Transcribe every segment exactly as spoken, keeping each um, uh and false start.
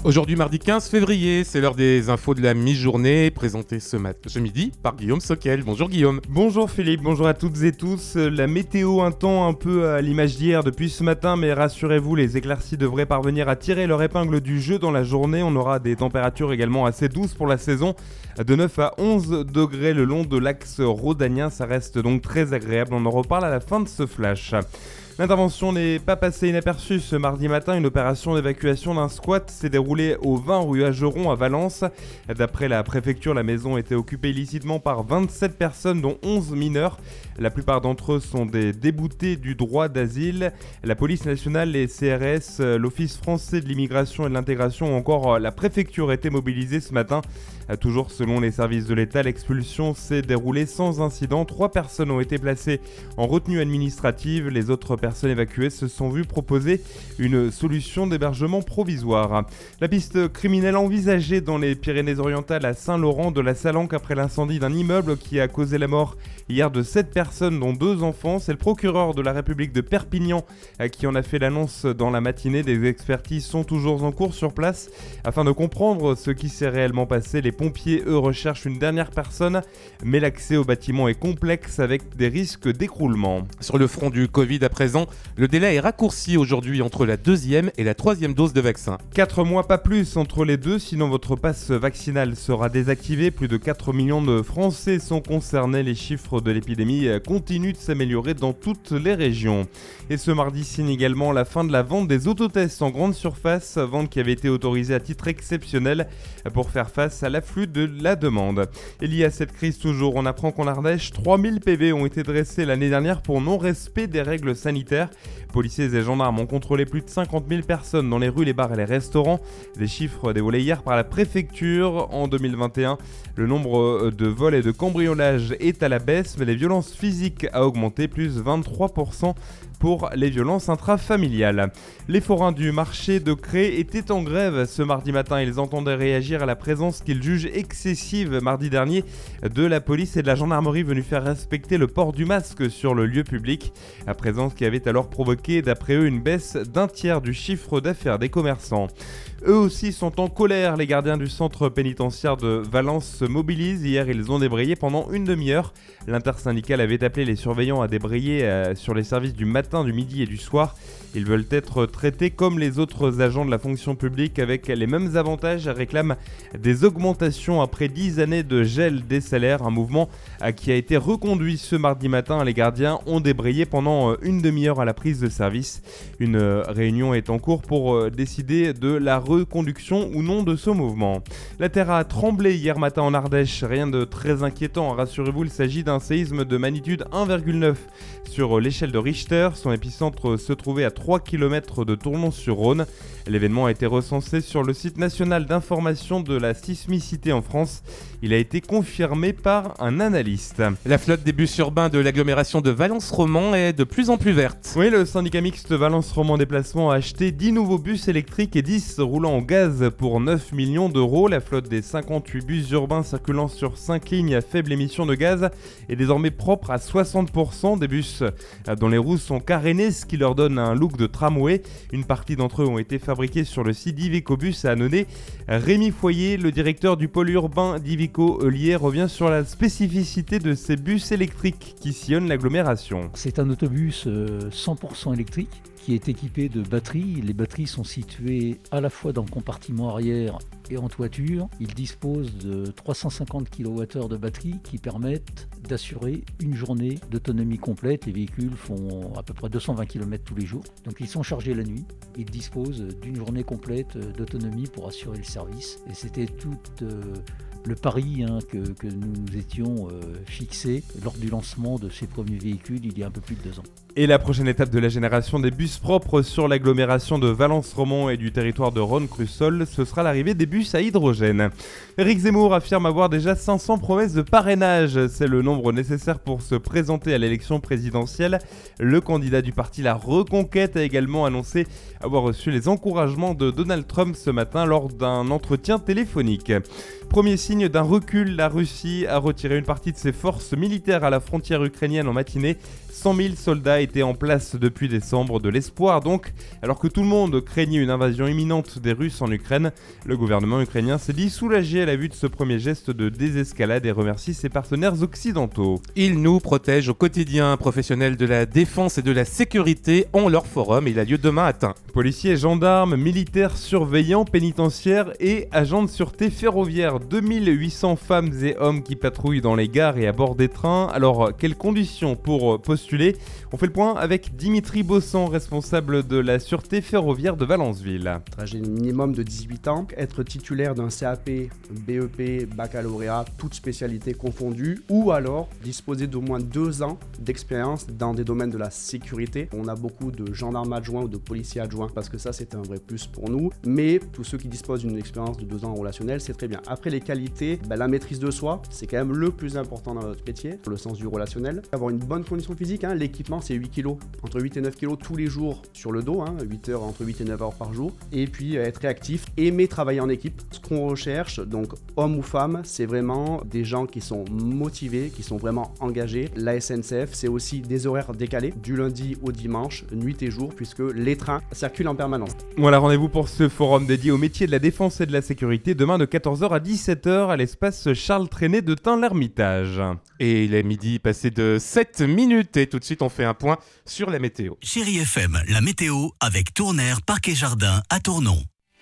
Aujourd'hui mardi quinze février, c'est l'heure des infos de la mi-journée, présentées ce matin, ce midi par Guillaume Soquel. Bonjour Guillaume. Bonjour Philippe, bonjour à toutes et tous. La météo, un temps un peu à l'image d'hier depuis ce matin, mais rassurez-vous, les éclaircies devraient parvenir à tirer leur épingle du jeu dans la journée. On aura des températures également assez douces pour la saison, de neuf à onze degrés le long de l'axe rhodanien. Ça reste donc très agréable, on en reparle à la fin de ce flash. L'intervention n'est pas passée inaperçue ce mardi matin. Une opération d'évacuation d'un squat s'est déroulée au vingt rue Ageron à Valence. D'après la préfecture, la maison était occupée illicitement par vingt-sept personnes, dont onze mineurs. La plupart d'entre eux sont des déboutés du droit d'asile. La police nationale, les C R S, l'Office français de l'immigration et de l'intégration ou encore la préfecture étaient mobilisés ce matin. Toujours selon les services de l'État, l'expulsion s'est déroulée sans incident. Trois personnes ont été placées en retenue administrative. Les autres personnes évacuées se sont vues proposer une solution d'hébergement provisoire. La piste criminelle envisagée dans les Pyrénées-Orientales à Saint-Laurent de la Salanque après l'incendie d'un immeuble qui a causé la mort hier de sept personnes dont deux enfants. C'est le procureur de la République de Perpignan qui en a fait l'annonce dans la matinée. Des expertises sont toujours en cours sur place afin de comprendre ce qui s'est réellement passé. Les pompiers, eux, recherchent une dernière personne, mais l'accès au bâtiment est complexe avec des risques d'écroulement. Sur le front du Covid à présent, le délai est raccourci aujourd'hui entre la deuxième et la troisième dose de vaccin. Quatre mois, pas plus entre les deux, sinon votre passe vaccinal sera désactivé. Plus de quatre millions de Français sont concernés. Les chiffres de l'épidémie continuent de s'améliorer dans toutes les régions. Et ce mardi signe également la fin de la vente des autotests en grande surface, vente qui avait été autorisée à titre exceptionnel pour faire face à l'afflux de la demande. Et lié à cette crise toujours, on apprend qu'en Ardèche, trois mille P V ont été dressés l'année dernière pour non-respect des règles sanitaires. Policiers et gendarmes ont contrôlé plus de cinquante mille personnes dans les rues, les bars et les restaurants. Des chiffres dévoilés hier par la préfecture. En deux mille vingt et un, le nombre de vols et de cambriolages est à la baisse, mais les violences physiques a augmenté, plus vingt-trois pour cent pour les violences intrafamiliales. Les forains du marché de Cré étaient en grève ce mardi matin. Ils entendaient réagir à la présence qu'ils jugent excessive mardi dernier de la police et de la gendarmerie venus faire respecter le port du masque sur le lieu public. La présence qui avait alors provoqué, d'après eux, une baisse d'un tiers du chiffre d'affaires des commerçants. Eux aussi sont en colère. Les gardiens du centre pénitentiaire de Valence se mobilisent. Hier, ils ont débrayé pendant une demi-heure. L'intersyndicale avait appelé les surveillants à débrayer euh, sur les services du matin, du midi et du soir. Ils veulent être traités comme les autres agents de la fonction publique avec les mêmes avantages et réclament des augmentations après dix années de gel des salaires. Un mouvement euh, qui a été reconduit ce mardi matin. Les gardiens ont débrayé pendant euh, une demi-heure à la prise de service. Une euh, réunion est en cours pour euh, décider de la reconduction ou non de ce mouvement. La terre a tremblé hier matin en Ardèche, rien de très inquiétant, rassurez-vous, il s'agit d'un séisme de magnitude un virgule neuf sur l'échelle de Richter. Son épicentre se trouvait à trois kilomètres de Tournon-sur-Rhône. L'événement a été recensé sur le site national d'information de la sismicité en France. Il a été confirmé par un analyste. La flotte des bus urbains de l'agglomération de Valence-Roman est de plus en plus verte. Oui, le syndicat mixte Valence-Roman Déplacement a acheté dix nouveaux bus électriques et dix roulant au gaz pour neuf millions d'euros. La flotte des cinquante-huit bus urbains circulant sur cinq lignes à faible émission de gaz est désormais propre à soixante pour cent. Des bus dont les roues sont carénées, ce qui leur donne un look de tramway. Une partie d'entre eux ont été fabriqués sur le site d'Iveco Bus à Annonay. Rémi Foyer, le directeur du pôle urbain d'Iveco Eulier, revient sur la spécificité de ces bus électriques qui sillonnent l'agglomération. C'est un autobus cent pour cent électrique qui est équipé de batteries. Les batteries sont situées à la fois dans le compartiment arrière et en toiture. Il dispose de trois cent cinquante kilowattheures de batterie qui permettent d'assurer une journée d'autonomie complète. Les véhicules font à peu près deux cent vingt kilomètres tous les jours. Donc ils sont chargés la nuit. Ils disposent d'une journée complète d'autonomie pour assurer le service. Et c'était tout euh, le pari hein, que, que nous étions euh, fixés lors du lancement de ces premiers véhicules il y a un peu plus de deux ans. Et la prochaine étape de la génération des bus propres sur l'agglomération de Valence-Roman et du territoire de Rhône-Crussol, ce sera l'arrivée des bus à hydrogène. Éric Zemmour affirme avoir déjà cinq cents promesses de parrainage. C'est le nombre nécessaire pour se présenter à l'élection présidentielle. Le candidat du parti La Reconquête a également annoncé avoir reçu les encouragements de Donald Trump ce matin lors d'un entretien téléphonique. Premier signe d'un recul, la Russie a retiré une partie de ses forces militaires à la frontière ukrainienne en matinée. cent mille soldats étaient en place depuis décembre, de l'espoir donc. Alors que tout le monde craignait une invasion imminente des Russes en Ukraine, le gouvernement ukrainien s'est dit soulagé à la vue de ce premier geste de désescalade et remercie ses partenaires occidentaux. Ils nous protègent au quotidien. Professionnels de la défense et de la sécurité ont leur forum. Il a lieu demain à Tain. Policiers, gendarmes, militaires, surveillants, pénitentiaires et agents de sûreté ferroviaire. deux mille huit cents femmes et hommes qui patrouillent dans les gares et à bord des trains. Alors, quelles conditions pour postuler ? On fait le point avec Dimitri Bossan, responsable de la sûreté ferroviaire de Valenceville. Trajet minimum de dix-huit ans, être titulaire d'un C A P, B E P, baccalauréat, toutes spécialités confondues, ou alors disposer d'au moins deux ans d'expérience dans des domaines de la sécurité. On a beaucoup de gendarmes adjoints ou de policiers adjoints parce que ça c'est un vrai plus pour nous, mais tous ceux qui disposent d'une expérience de deux ans en relationnel, c'est très bien. Après les qualités, ben, la maîtrise de soi, c'est quand même le plus important dans notre métier, le sens du relationnel. Avoir une bonne condition physique, hein, l'équipement c'est huit kilos, entre huit et neuf kilos tous les jours sur le dos, hein, huit heures, entre huit et neuf heures par jour, et puis être réactif, aimer travailler en équipe. Ce qu'on recherche, donc homme ou femme, c'est vraiment des gens qui sont motivés, qui sont vraiment engagés. La S N C F, c'est aussi des horaires décalés, du lundi au dimanche, nuit et jour, puisque les trains circulent en permanence. Voilà, rendez-vous pour ce forum dédié au métier de la défense et de la sécurité demain de quatorze heures à dix-sept heures à l'espace Charles Trenet de Tain-l'Hermitage. Et il est midi passé de sept minutes et tout de suite on fait un point sur la météo. Chérie F M, la météo avec Tournaire Parc et Jardin à Tournon.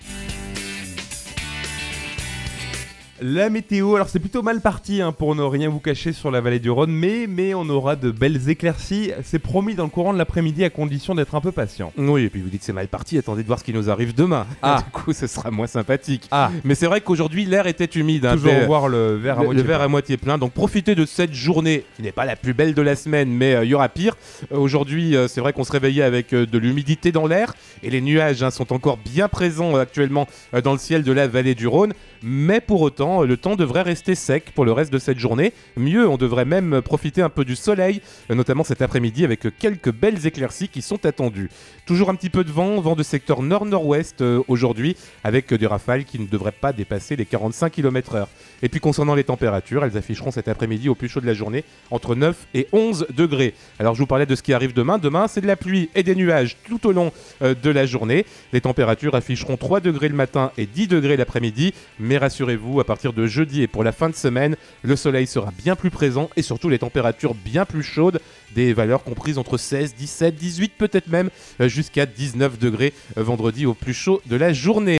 La météo, alors c'est plutôt mal parti hein, pour ne rien vous cacher sur la vallée du Rhône, mais, mais on aura de belles éclaircies, c'est promis dans le courant de l'après-midi à condition d'être un peu patient. Oui, et puis vous dites c'est mal parti, attendez de voir ce qui nous arrive demain. Ah. Du coup, ce sera moins sympathique. Ah. Mais c'est vrai qu'aujourd'hui, l'air était humide. Toujours hein, voir le verre à le, moitié le verre plein. à moitié plein. Donc profitez de cette journée qui n'est pas la plus belle de la semaine, mais il euh, y aura pire. Euh, aujourd'hui, euh, c'est vrai qu'on se réveillait avec euh, de l'humidité dans l'air et les nuages hein, sont encore bien présents euh, actuellement euh, dans le ciel de la vallée du Rhône. Mais pour autant, euh, le temps devrait rester sec pour le reste de cette journée. Mieux, on devrait même profiter un peu du soleil, euh, notamment cet après-midi avec quelques belles éclaircies qui sont attendues. Toujours un petit peu de vent, vent de secteur nord-nord-ouest euh, aujourd'hui, avec euh, des rafales qui ne devraient pas dépasser les quarante-cinq kilomètres heure. Et puis concernant les températures, elles afficheront cet après-midi au plus chaud de la journée entre neuf et onze degrés. Alors je vous parlais de ce qui arrive demain. Demain, c'est de la pluie et des nuages tout au long euh, de la journée. Les températures afficheront trois degrés le matin et dix degrés l'après-midi. Mais rassurez-vous, à partir de jeudi et pour la fin de semaine, le soleil sera bien plus présent et surtout les températures bien plus chaudes, des valeurs comprises entre seize, dix-sept, dix-huit, peut-être même euh, jusqu'à dix-neuf degrés euh, vendredi au plus chaud de la journée.